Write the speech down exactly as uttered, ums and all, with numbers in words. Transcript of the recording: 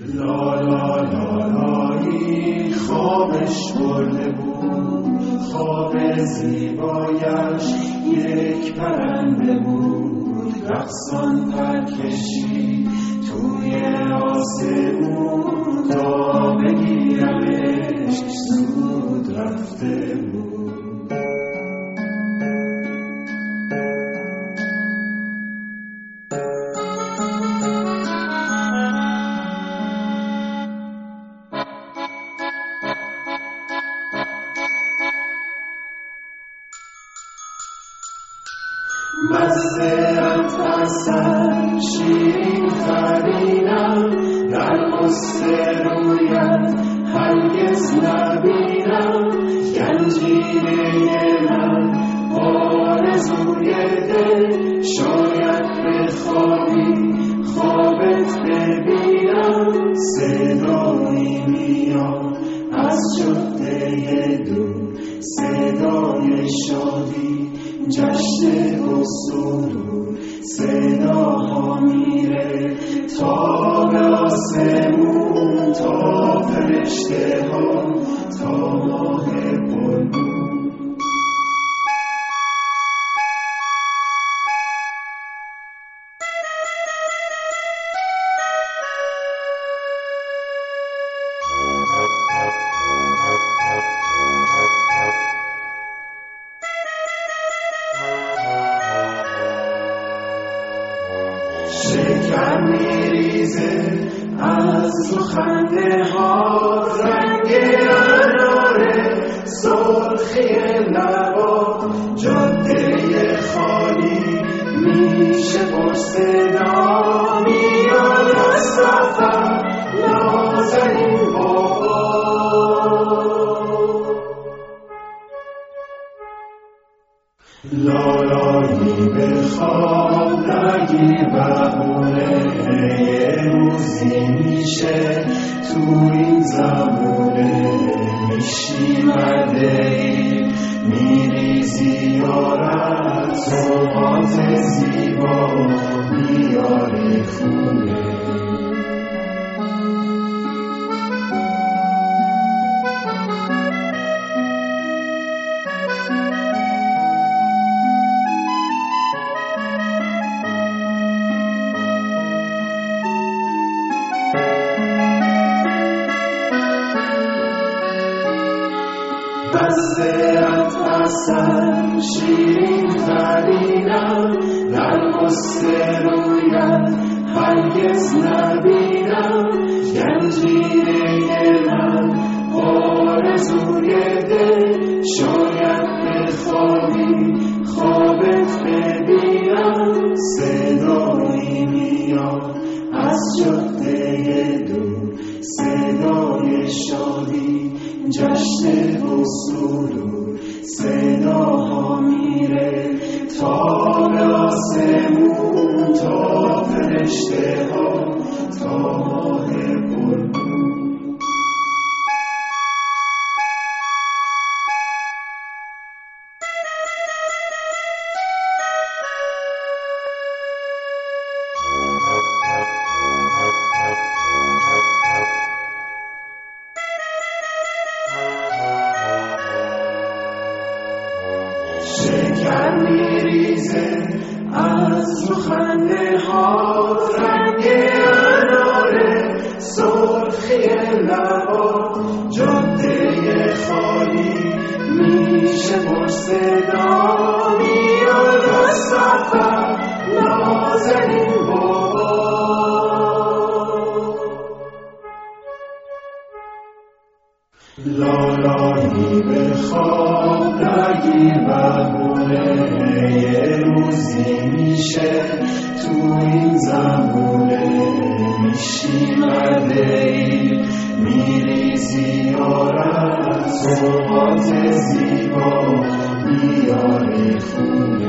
لا لا لا لایی خوابش برده بود، خواب زیبایش یک پرنده بود، رقصان پر کشید توی آسمون، تا بگیرمش زود رفته بود. مزه‌ات اصل شیرین ترینم، در قصه رویت هرگز نبینم، گنجینه من آرزوی دل، شاید بخوابی خوابت ببینم، صدایی میاد از جاده دور، صدای شادی جشن و سرور، صداها میره تا به آسمون، تا فرشته ها، تا ماه پرنور. شکر میریزه از تو خنده ها، رنگ اناره سرخی لبا، جاده خالی میشه پر صدا، میاد از سفر نازنین بابا. لالایی بخواب نگیر بهونه، یه روزی میشه تو این زمونه، میشی مردهی میریزی یارت، صحبات زیبا میاری خونه. مزه‌ات اصل شیرین ترینم، در قصه رویت هرگز نبینم، گنجینه من آرزوی دل، شاید بخوابی خوابت ببینم، صدایی میاد از جاده دور، صدای شادی جشن و سرور، صداها میره تا به آسمون، تا فرشته ها، تا ماه پرنور. شکر میریزه از رو خنده ها، رنگ اناره سرخی لبا، جاده خالی میشه پر صدا، میاد از سفر نازنین بابا. لالایی بخواب نگیر بهونه، یه روزی میشه تو این زمونه، میشی مردهی میریزی یارت، صحبات زیبا میاری خونه.